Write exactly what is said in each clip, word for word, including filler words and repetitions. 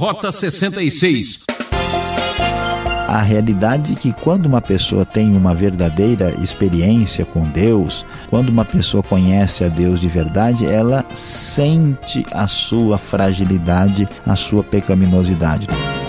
Rota sessenta e seis. A realidade é que quando uma pessoa tem uma verdadeira experiência com Deus, quando uma pessoa conhece a Deus de verdade, ela sente a sua fragilidade, a sua pecaminosidade.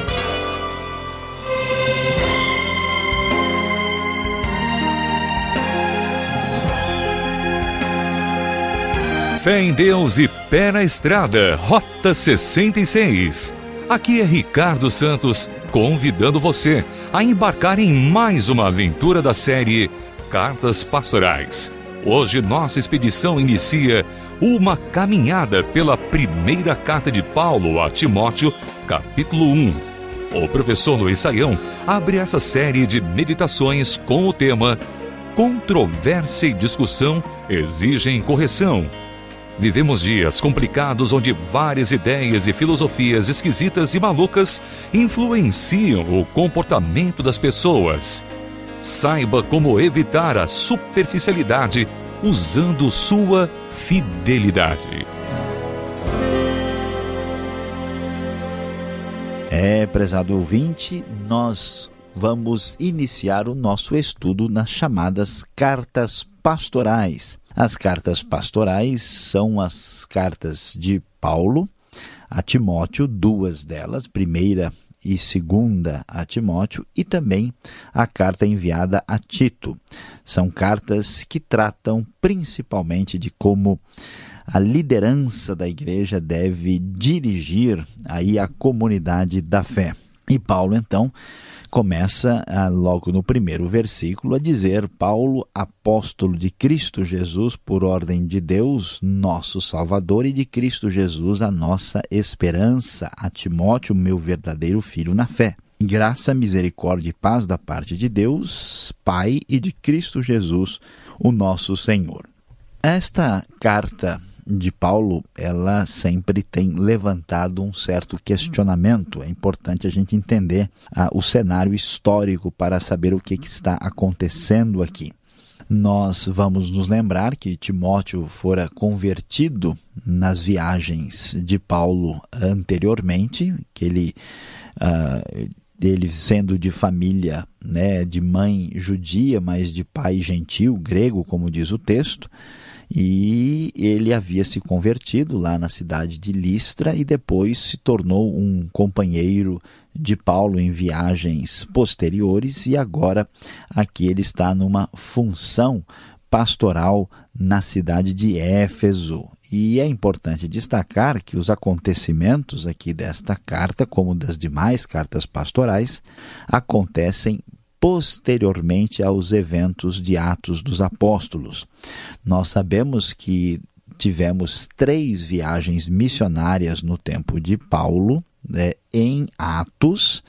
Fé em Deus e pé na estrada, Rota sessenta e seis. Aqui é Ricardo Santos, convidando você a embarcar em mais uma aventura da série Cartas Pastorais. Hoje nossa expedição inicia uma caminhada pela primeira carta de Paulo a Timóteo, capítulo um. O professor Luiz Saião abre essa série de meditações com o tema Controvérsia e discussão exigem correção. Vivemos dias complicados onde várias ideias e filosofias esquisitas e malucas influenciam o comportamento das pessoas. Saiba como evitar a superficialidade usando sua fidelidade. É, prezado ouvinte, nós vamos iniciar o nosso estudo nas chamadas cartas pastorais. As cartas pastorais são as cartas de Paulo a Timóteo, duas delas, primeira e segunda a Timóteo, e também a carta enviada a Tito. São cartas que tratam principalmente de como a liderança da igreja deve dirigir aí a comunidade da fé. E Paulo, então, começa ah, logo no primeiro versículo a dizer: Paulo, apóstolo de Cristo Jesus, por ordem de Deus, nosso Salvador, e de Cristo Jesus, a nossa esperança, a Timóteo, meu verdadeiro filho na fé. Graça, misericórdia e paz da parte de Deus, Pai, e de Cristo Jesus, o nosso Senhor. Esta carta de Paulo, ela sempre tem levantado um certo questionamento. É importante a gente entender ah, o cenário histórico para saber o que, que está acontecendo aqui. Nós vamos nos lembrar que Timóteo fora convertido nas viagens de Paulo anteriormente, que ele... Ah, ele sendo de família, né, de mãe judia, mas de pai gentil, grego, como diz o texto, e ele havia se convertido lá na cidade de Listra e depois se tornou um companheiro de Paulo em viagens posteriores, e agora aqui ele está numa função pastoral na cidade de Éfeso. E é importante destacar que os acontecimentos aqui desta carta, como das demais cartas pastorais, acontecem posteriormente aos eventos de Atos dos Apóstolos. Nós sabemos que tivemos três viagens missionárias no tempo de Paulo, né, em Atos,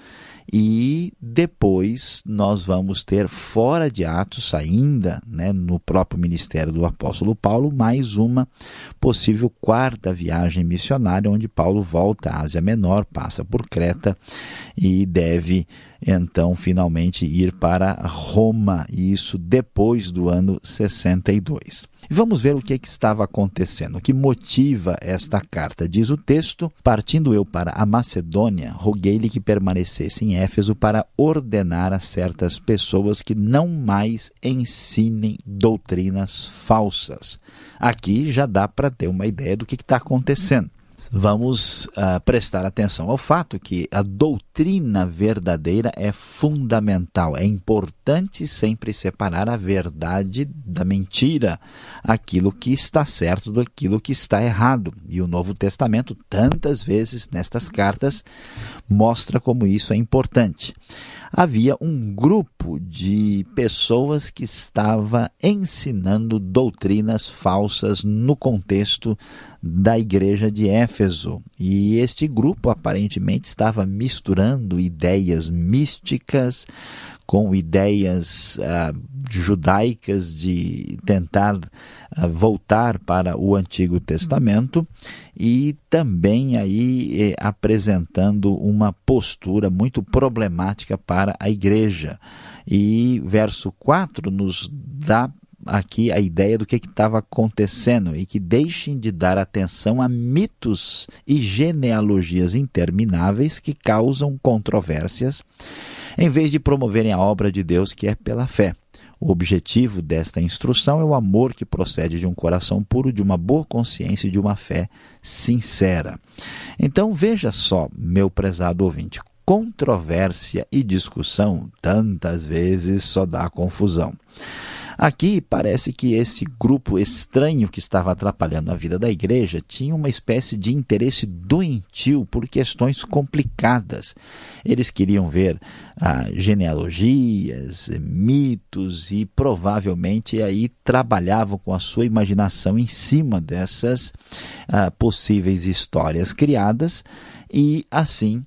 e depois nós vamos ter fora de Atos ainda, né, no próprio ministério do apóstolo Paulo, mais uma possível quarta viagem missionária, onde Paulo volta à Ásia Menor, passa por Creta e deve então finalmente ir para Roma, e isso depois do ano sessenta e dois. Vamos ver o que, é que estava acontecendo, o que motiva esta carta. Diz o texto: partindo eu para a Macedônia, roguei-lhe que permanecesse em Éfeso para ordenar a certas pessoas que não mais ensinem doutrinas falsas. Aqui já dá para ter uma ideia do que está acontecendo. Vamos uh, prestar atenção ao fato que a doutrina verdadeira é fundamental. É importante sempre separar a verdade da mentira, aquilo que está certo daquilo que está errado. E o Novo Testamento, tantas vezes nestas cartas, mostra como isso é importante. Havia um grupo de pessoas que estava ensinando doutrinas falsas no contexto da igreja de Éfeso. E este grupo aparentemente estava misturando ideias místicas com ideias uh, judaicas de tentar uh, voltar para o Antigo Testamento, e também aí eh, apresentando uma postura muito problemática para a igreja. E verso quatro nos dá aqui a ideia do que estava acontecendo e que deixem de dar atenção a mitos e genealogias intermináveis que causam controvérsias, em vez de promoverem a obra de Deus, que é pela fé. O objetivo desta instrução é o amor que procede de um coração puro, de uma boa consciência e de uma fé sincera. Então veja só, meu prezado ouvinte, controvérsia e discussão tantas vezes só dá confusão. Aqui parece que esse grupo estranho que estava atrapalhando a vida da igreja tinha uma espécie de interesse doentio por questões complicadas. Eles queriam ver ah, genealogias, mitos e provavelmente aí trabalhavam com a sua imaginação em cima dessas ah, possíveis histórias criadas e assim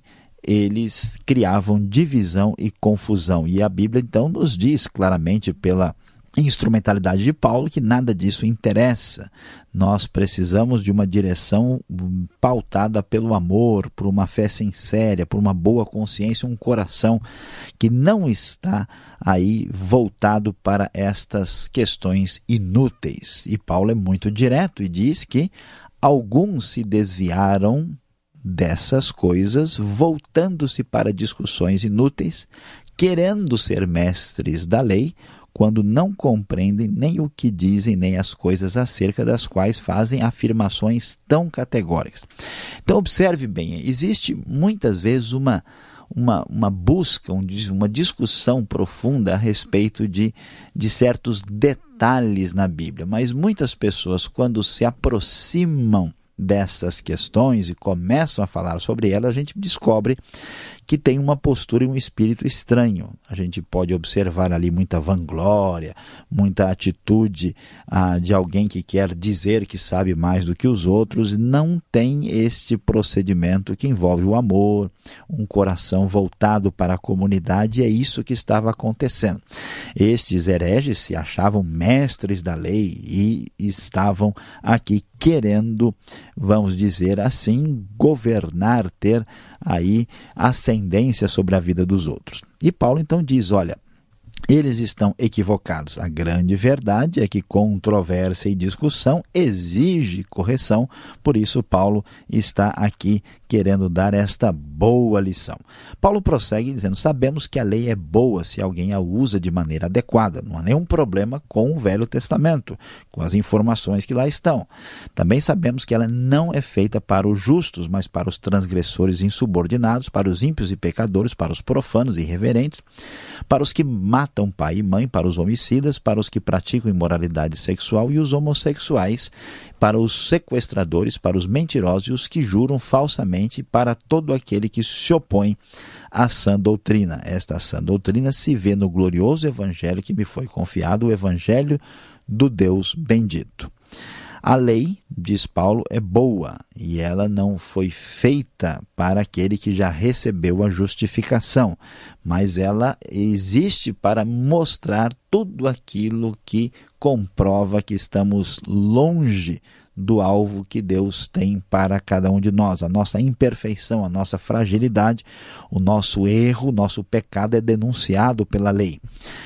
eles criavam divisão e confusão. E a Bíblia então nos diz claramente pela instrumentalidade de Paulo que nada disso interessa. Nós precisamos de uma direção pautada pelo amor, por uma fé sincera, por uma boa consciência, um coração que não está aí voltado para estas questões inúteis. E Paulo é muito direto e diz que alguns se desviaram dessas coisas, voltando-se para discussões inúteis, querendo ser mestres da lei, quando não compreendem nem o que dizem, nem as coisas acerca das quais fazem afirmações tão categóricas. Então, observe bem, existe muitas vezes uma, uma, uma busca, um, uma discussão profunda a respeito de, de certos detalhes na Bíblia, mas muitas pessoas, quando se aproximam dessas questões e começam a falar sobre elas, a gente descobre que tem uma postura e um espírito estranho. A gente pode observar ali muita vanglória, muita atitude ah, de alguém que quer dizer que sabe mais do que os outros, não tem este procedimento que envolve o amor, um coração voltado para a comunidade, e é isso que estava acontecendo. Estes hereges se achavam mestres da lei e estavam aqui querendo, vamos dizer assim, governar, ter aí ascendência sobre a vida dos outros. E Paulo então diz, olha, eles estão equivocados. A grande verdade é que controvérsia e discussão exige correção, por isso Paulo está aqui querendo dar esta boa lição. Paulo prossegue dizendo, sabemos que a lei é boa se alguém a usa de maneira adequada. Não há nenhum problema com o Velho Testamento, com as informações que lá estão. Também sabemos que ela não é feita para os justos, mas para os transgressores insubordinados, para os ímpios e pecadores, para os profanos e irreverentes, para os que matam pai e mãe, para os homicidas, para os que praticam imoralidade sexual e os homossexuais, para os sequestradores, para os mentirosos e os que juram falsamente, para todo aquele que se opõe à sã doutrina. Esta sã doutrina se vê no glorioso evangelho que me foi confiado, o evangelho do Deus bendito. A lei, diz Paulo, é boa e ela não foi feita para aquele que já recebeu a justificação, mas ela existe para mostrar tudo aquilo que comprova que estamos longe do alvo que Deus tem para cada um de nós. A nossa imperfeição, a nossa fragilidade, o nosso erro, o nosso pecado é denunciado pela lei.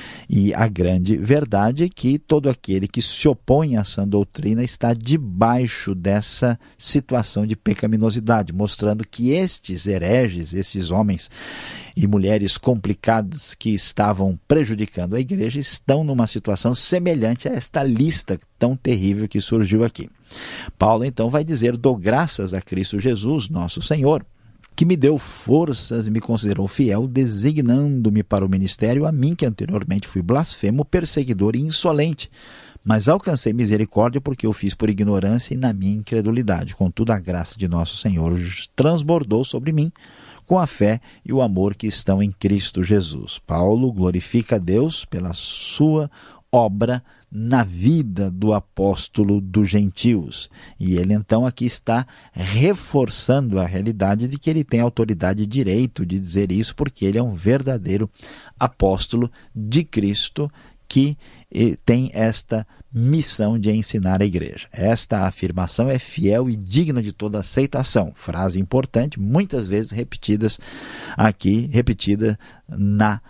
E a grande verdade é que todo aquele que se opõe à sã doutrina está debaixo dessa situação de pecaminosidade, mostrando que estes hereges, esses homens e mulheres complicados que estavam prejudicando a igreja, estão numa situação semelhante a esta lista tão terrível que surgiu aqui. Paulo então vai dizer, dou graças a Cristo Jesus, nosso Senhor, que me deu forças e me considerou fiel, designando-me para o ministério, a mim que anteriormente fui blasfemo, perseguidor e insolente. Mas alcancei misericórdia porque eu fiz por ignorância e na minha incredulidade. Contudo, a graça de nosso Senhor transbordou sobre mim com a fé e o amor que estão em Cristo Jesus. Paulo glorifica a Deus pela sua obra na vida do apóstolo dos gentios. E ele então aqui está reforçando a realidade de que ele tem autoridade e direito de dizer isso, porque ele é um verdadeiro apóstolo de Cristo que tem esta missão de ensinar a igreja. Esta afirmação é fiel e digna de toda aceitação. Frase importante, muitas vezes repetidas aqui, repetida na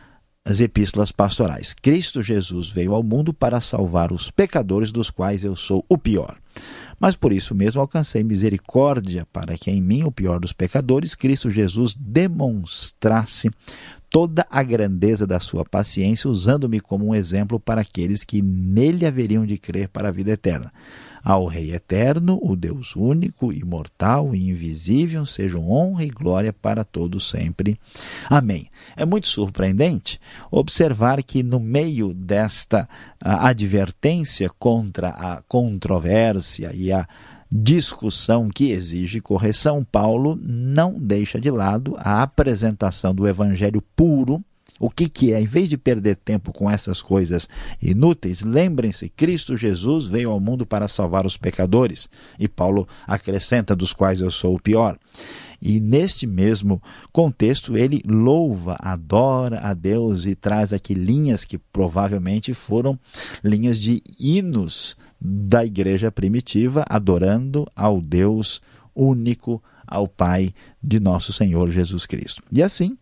as epístolas pastorais. Cristo Jesus veio ao mundo para salvar os pecadores, dos quais eu sou o pior. Mas por isso mesmo alcancei misericórdia, para que em mim, o pior dos pecadores, Cristo Jesus demonstrasse toda a grandeza da sua paciência, usando-me como um exemplo para aqueles que nele haveriam de crer para a vida eterna. Ao Rei eterno, o Deus único, imortal e invisível, sejam honra e glória para todos sempre. Amém. É muito surpreendente observar que no meio desta uh, advertência contra a controvérsia e a discussão que exige correção, Paulo não deixa de lado a apresentação do evangelho puro. O que, que é? Em vez de perder tempo com essas coisas inúteis, lembrem-se, Cristo Jesus veio ao mundo para salvar os pecadores. E Paulo acrescenta, dos quais eu sou o pior. E neste mesmo contexto, ele louva, adora a Deus e traz aqui linhas que provavelmente foram linhas de hinos da igreja primitiva, adorando ao Deus único, ao Pai de nosso Senhor Jesus Cristo. E assim,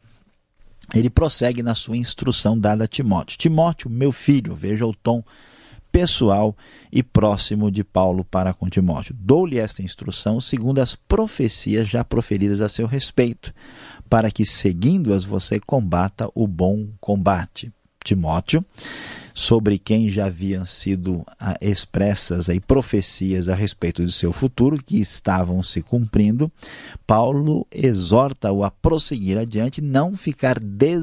ele prossegue na sua instrução dada a Timóteo. Timóteo, meu filho, veja o tom pessoal e próximo de Paulo para com Timóteo. Dou-lhe esta instrução segundo as profecias já proferidas a seu respeito, para que, seguindo-as, você combata o bom combate. Timóteo, sobre quem já haviam sido ah, expressas aí, profecias a respeito de seu futuro, que estavam se cumprindo, Paulo exorta-o a prosseguir adiante, não ficar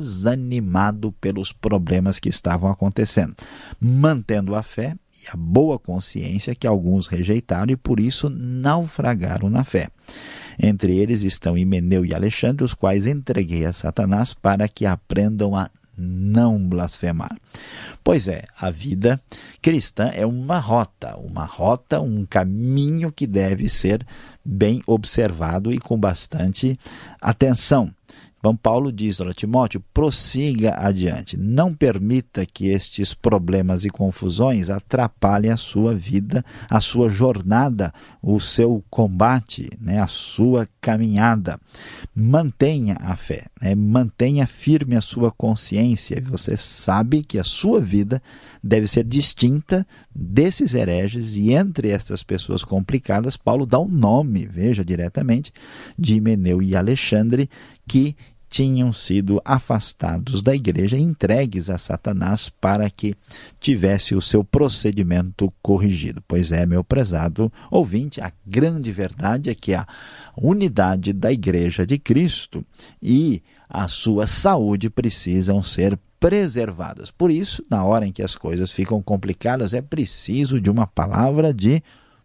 desanimado pelos problemas que estavam acontecendo, mantendo a fé e a boa consciência que alguns rejeitaram e por isso naufragaram na fé. Entre eles estão Himeneu e Alexandre, os quais entreguei a Satanás para que aprendam a não blasfemar. Pois é, a vida cristã é uma rota, uma rota, um caminho que deve ser bem observado e com bastante atenção. Então Paulo diz, olha, Timóteo, prossiga adiante, não permita que estes problemas e confusões atrapalhem a sua vida, a sua jornada, o seu combate, né, a sua caminhada. Mantenha a fé, né, mantenha firme a sua consciência. Você sabe que a sua vida deve ser distinta desses hereges, e entre estas pessoas complicadas, Paulo dá o nome, veja diretamente, de Himeneu e Alexandre, que tinham sido afastados da igreja e entregues a Satanás para que tivesse o seu procedimento corrigido. Pois é, meu prezado ouvinte, a grande verdade é que a unidade da igreja de Cristo e a sua saúde precisam ser preservadas. Por isso, na hora em que as coisas ficam complicadas, é preciso de uma palavra de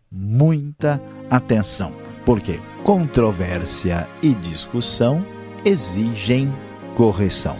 muita atenção. Porque controvérsia e discussão exigem correção.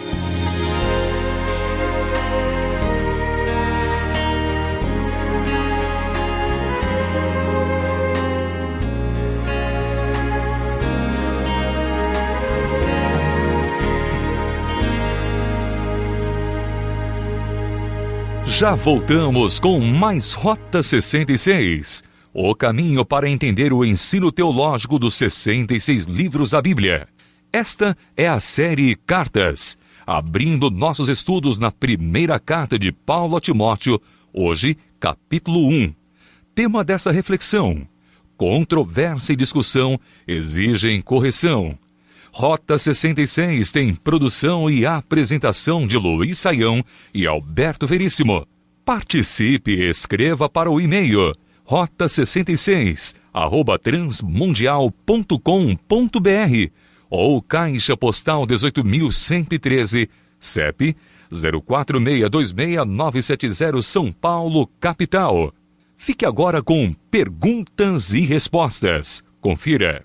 Já voltamos com mais Rota sessenta e seis. O caminho para entender o ensino teológico dos sessenta e seis livros da Bíblia. Esta é a série Cartas, abrindo nossos estudos na primeira carta de Paulo a Timóteo, hoje, capítulo um. Tema dessa reflexão: controvérsia e discussão exigem correção. Rota sessenta e seis tem produção e apresentação de Luiz Saião e Alberto Veríssimo. Participe e escreva para o e-mail rota sessenta e seis arroba transmundial ponto com ponto br ou Caixa Postal dezoito mil cento e treze, C E P zero quatro seis dois seis nove sete zero, São Paulo, capital. Fique agora com perguntas e respostas. Confira.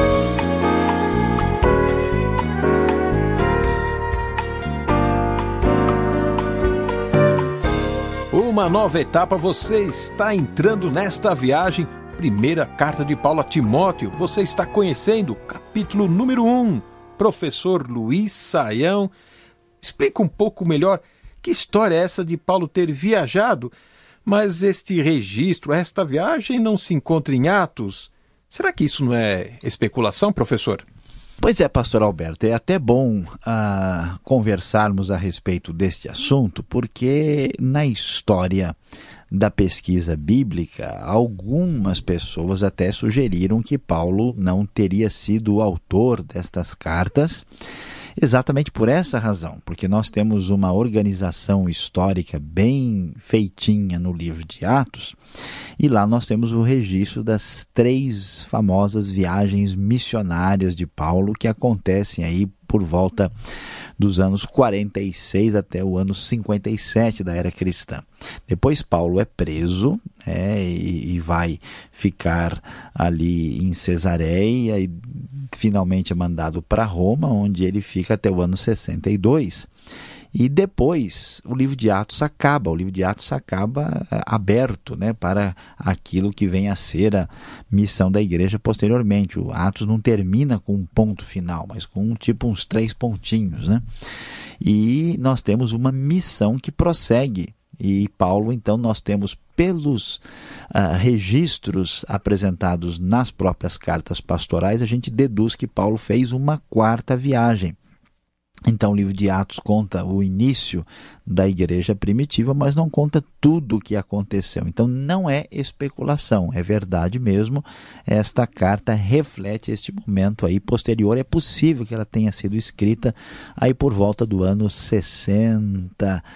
Uma nova etapa, você está entrando nesta viagem. Primeira carta de Paulo a Timóteo, você está conhecendo, capítulo número um. Professor Luiz Saião, explica um pouco melhor que história é essa de Paulo ter viajado, mas este registro, esta viagem não se encontra em Atos. Será que isso não é especulação, professor? Pois é, pastor Alberto, é até bom uh, conversarmos a respeito deste assunto, porque na história da pesquisa bíblica, algumas pessoas até sugeriram que Paulo não teria sido o autor destas cartas, exatamente por essa razão, porque nós temos uma organização histórica bem feitinha no livro de Atos, e lá nós temos o registro das três famosas viagens missionárias de Paulo, que acontecem aí por volta dos anos quarenta e seis até o ano cinquenta e sete da era cristã. Depois Paulo é preso é, e, e vai ficar ali em Cesareia e finalmente é mandado para Roma, onde ele fica até o ano sessenta e dois. E depois o livro de Atos acaba, o livro de Atos acaba aberto, né, para aquilo que vem a ser a missão da igreja posteriormente. O Atos não termina com um ponto final, mas com um, tipo uns três pontinhos, né? E nós temos uma missão que prossegue. E Paulo, então, nós temos pelos uh, registros apresentados nas próprias cartas pastorais, a gente deduz que Paulo fez uma quarta viagem. Então o livro de Atos conta o início da igreja primitiva, mas não conta tudo o que aconteceu. Então não é especulação, é verdade mesmo. Esta carta reflete este momento aí posterior. É possível que ela tenha sido escrita aí por volta do ano sessenta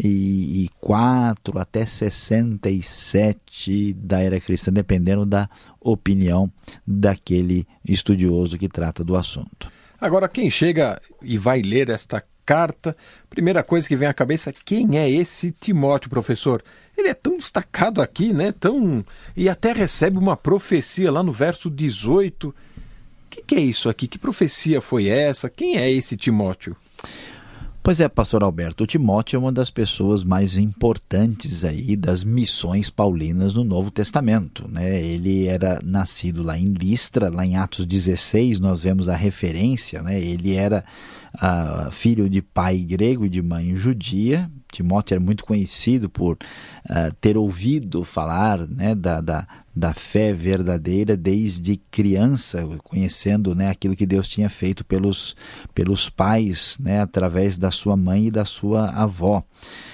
e quatro até sessenta e sete da era cristã, dependendo da opinião daquele estudioso que trata do assunto. Agora, quem chega e vai ler esta carta, primeira coisa que vem à cabeça, quem é esse Timóteo, professor? Ele é tão destacado aqui, né? Tão... E até recebe uma profecia lá no verso dezoito. O que, que é isso aqui? Que profecia foi essa? Quem é esse Timóteo? Pois é, pastor Alberto, o Timóteo é uma das pessoas mais importantes aí das missões paulinas no Novo Testamento, né? Ele era nascido lá em Listra, lá em Atos dezesseis nós vemos a referência, né? Ele era uh, filho de pai grego e de mãe judia. Timóteo era muito conhecido por uh, ter ouvido falar, né, da, da, da fé verdadeira desde criança, conhecendo, né, aquilo que Deus tinha feito pelos, pelos pais, né, através da sua mãe e da sua avó.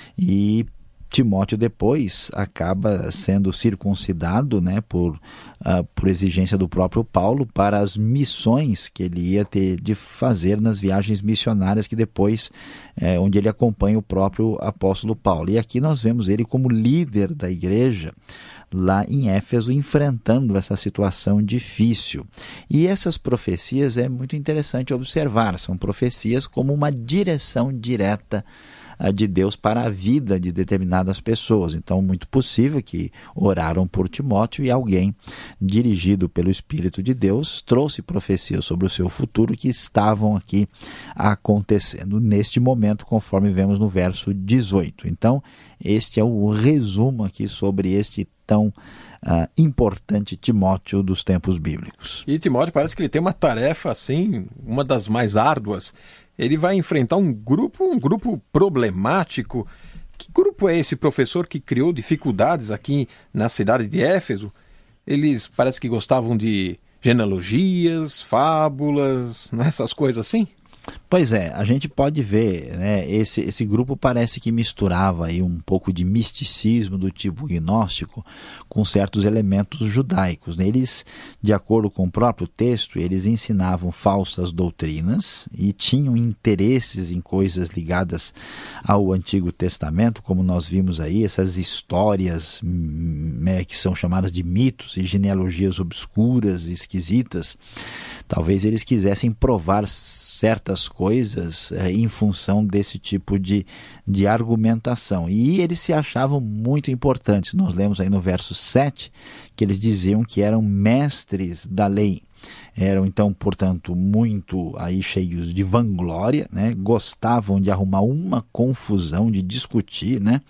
E Timóteo depois acaba sendo circuncidado, né, por, uh, por exigência do próprio Paulo para as missões que ele ia ter de fazer nas viagens missionárias que depois, é, onde ele acompanha o próprio apóstolo Paulo. E aqui nós vemos ele como líder da igreja lá em Éfeso, enfrentando essa situação difícil. E essas profecias é muito interessante observar, são profecias como uma direção direta de Deus para a vida de determinadas pessoas. Então, muito possível que oraram por Timóteo e alguém dirigido pelo Espírito de Deus trouxe profecias sobre o seu futuro que estavam aqui acontecendo neste momento, conforme vemos no verso dezoito. Então, este é o resumo aqui sobre este tão uh, importante Timóteo dos tempos bíblicos. E Timóteo parece que ele tem uma tarefa assim, uma das mais árduas. Ele vai enfrentar um grupo, um grupo problemático. Que grupo é esse, professor, que criou dificuldades aqui na cidade de Éfeso? Eles parece que gostavam de genealogias, fábulas, essas coisas assim? Pois é, a gente pode ver, né, esse, esse grupo parece que misturava aí um pouco de misticismo do tipo gnóstico com certos elementos judaicos, né? Eles, de acordo com o próprio texto, eles ensinavam falsas doutrinas e tinham interesses em coisas ligadas ao Antigo Testamento, como nós vimos aí, essas histórias, né, que são chamadas de mitos e genealogias obscuras e esquisitas. Talvez eles quisessem provar certas coisas é, em função desse tipo de, de argumentação. E eles se achavam muito importantes. Nós lemos aí no verso sete que eles diziam que eram mestres da lei. Eram, então, portanto, muito aí cheios de vanglória, né? Gostavam de arrumar uma confusão, de discutir, né?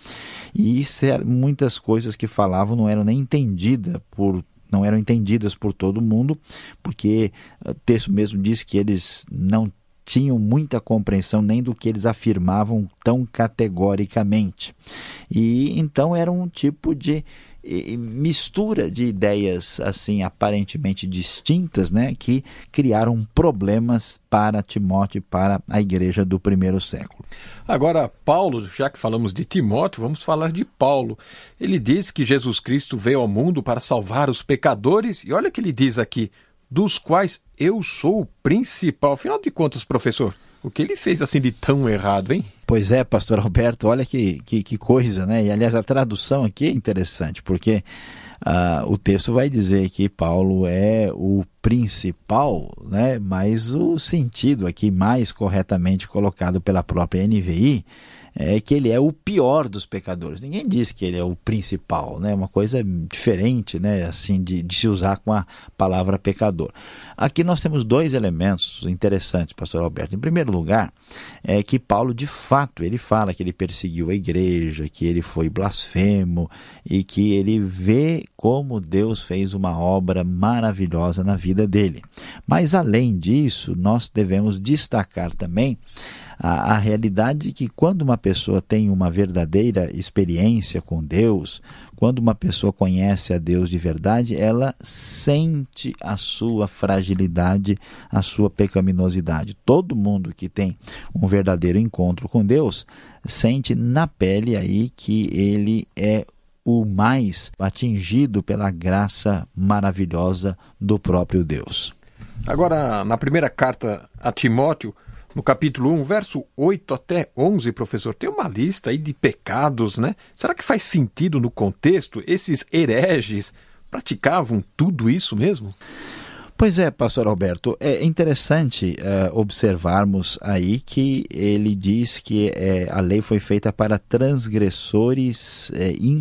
E muitas coisas que falavam não eram nem entendidas por não eram entendidas por todo mundo, porque o texto mesmo diz que eles não tinham muita compreensão nem do que eles afirmavam tão categoricamente. E então era um tipo de e, mistura de ideias assim aparentemente distintas, né, que criaram problemas para Timóteo e para a igreja do primeiro século. Agora, Paulo, já que falamos de Timóteo, vamos falar de Paulo. Ele diz que Jesus Cristo veio ao mundo para salvar os pecadores, e olha o que ele diz aqui, dos quais eu sou o principal. Afinal de contas, professor, o que ele fez assim de tão errado, hein? Pois é, pastor Alberto, olha que, que, que coisa, né? E aliás, a tradução aqui é interessante, porque uh, o texto vai dizer que Paulo é o principal, né? Mas o sentido aqui mais corretamente colocado pela própria N V I é que ele é o pior dos pecadores. Ninguém diz que ele é o principal, né? Uma coisa diferente, né? Assim, de, de se usar com a palavra pecador. Aqui nós temos dois elementos interessantes, pastor Alberto. Em primeiro lugar, é que Paulo, de fato, ele fala que ele perseguiu a igreja, que ele foi blasfemo e que ele vê como Deus fez uma obra maravilhosa na vida dele. Mas, além disso, nós devemos destacar também a, a realidade de que quando uma pessoa tem uma verdadeira experiência com Deus, quando uma pessoa conhece a Deus de verdade, ela sente a sua fragilidade, a sua pecaminosidade. Todo mundo que tem um verdadeiro encontro com Deus sente na pele aí que ele é o mais atingido pela graça maravilhosa do próprio Deus. Agora, na primeira carta a Timóteo, no capítulo um, verso oito até onze, professor, tem uma lista aí de pecados, né? Será que faz sentido no contexto? Esses hereges praticavam tudo isso mesmo? Pois é, pastor Alberto, é interessante uh, observarmos aí que ele diz que uh, a lei foi feita para transgressores uh,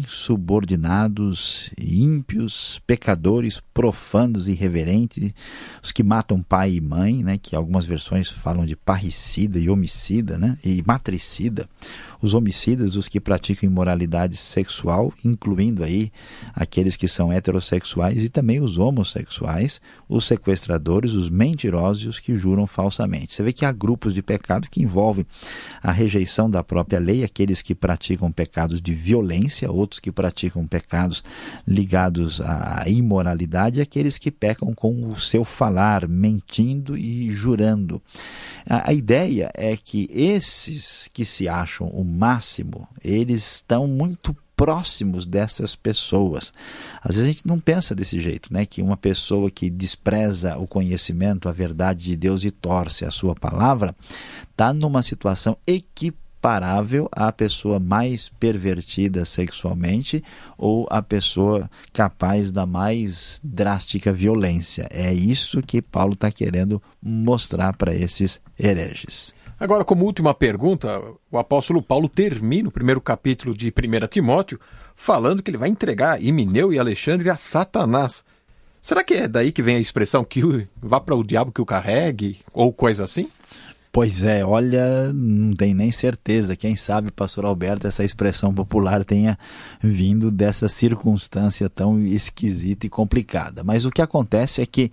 insubordinados, ímpios, pecadores, profanos, irreverentes, os que matam pai e mãe, né, que algumas versões falam de parricida e homicida, né, e matricida, os homicidas, os que praticam imoralidade sexual, incluindo aí aqueles que são heterossexuais e também os homossexuais, os sequestradores, os mentirosos e os que juram falsamente. Você vê que há grupos de pecado que envolvem a rejeição da própria lei, aqueles que praticam pecados de violência, outros que praticam pecados ligados à imoralidade, e aqueles que pecam com o seu falar, mentindo e jurando. A, a ideia é que esses que se acham o máximo, eles estão muito próximos dessas pessoas. Às vezes a gente não pensa desse jeito, né? Que uma pessoa que despreza o conhecimento, a verdade de Deus e torce a sua palavra, está numa situação equiparável à pessoa mais pervertida sexualmente ou à pessoa capaz da mais drástica violência. É isso que Paulo está querendo mostrar para esses hereges. Agora, como última pergunta, o apóstolo Paulo termina o primeiro capítulo de primeira Timóteo falando que ele vai entregar Himeneu e Alexandre a Satanás. Será que é daí que vem a expressão que vá para o diabo que o carregue, ou coisa assim? Pois é, olha, não tem nem certeza. Quem sabe, pastor Alberto, essa expressão popular tenha vindo dessa circunstância tão esquisita e complicada. Mas o que acontece é que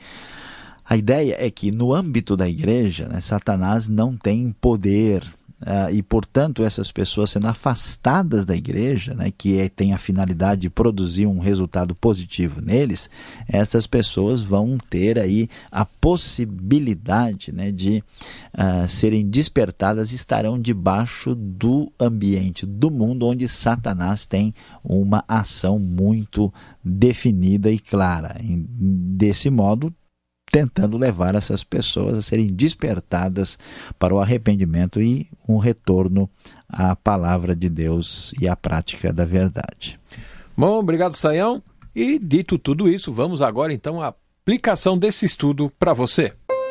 a ideia é que no âmbito da igreja, né, Satanás não tem poder uh, e, portanto, essas pessoas sendo afastadas da igreja, né, que é, tem a finalidade de produzir um resultado positivo neles, essas pessoas vão ter aí a possibilidade, né, de uh, serem despertadas e estarão debaixo do ambiente do mundo onde Satanás tem uma ação muito definida e clara. E, desse modo, tentando levar essas pessoas a serem despertadas para o arrependimento e um retorno à palavra de Deus e à prática da verdade. Bom, obrigado, Saião. E dito tudo isso, vamos agora então à aplicação desse estudo para você.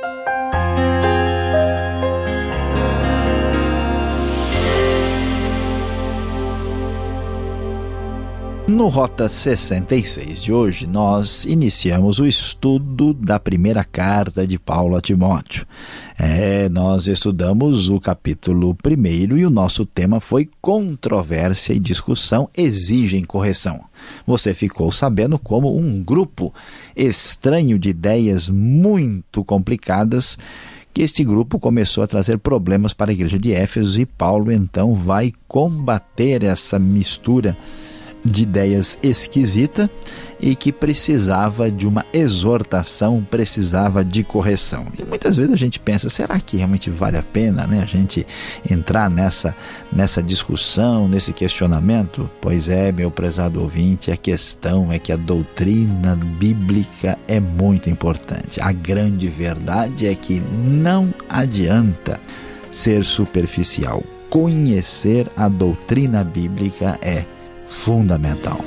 No Rota sessenta e seis de hoje, nós iniciamos o estudo da primeira carta de Paulo a Timóteo. É, nós estudamos o capítulo primeiro e o nosso tema foi controvérsia e discussão exigem correção. Você ficou sabendo como um grupo estranho de ideias muito complicadas, que este grupo começou a trazer problemas para a igreja de Éfeso, e Paulo então vai combater essa mistura de ideias esquisita e que precisava de uma exortação, precisava de correção. E muitas vezes a gente pensa, será que realmente vale a pena, né, a gente entrar nessa, nessa discussão, nesse questionamento? Pois é, meu prezado ouvinte, a questão é que a doutrina bíblica é muito importante. A grande verdade é que não adianta ser superficial. Conhecer a doutrina bíblica é fundamental.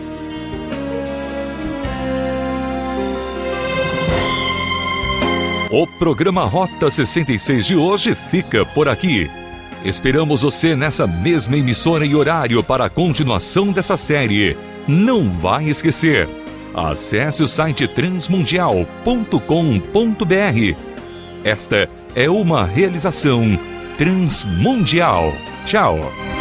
O programa Rota sessenta e seis de hoje fica por aqui. Esperamos você nessa mesma emissora e horário para a continuação dessa série. Não vai esquecer. Acesse o site transmundial ponto com ponto br. Esta é uma realização Transmundial. Tchau.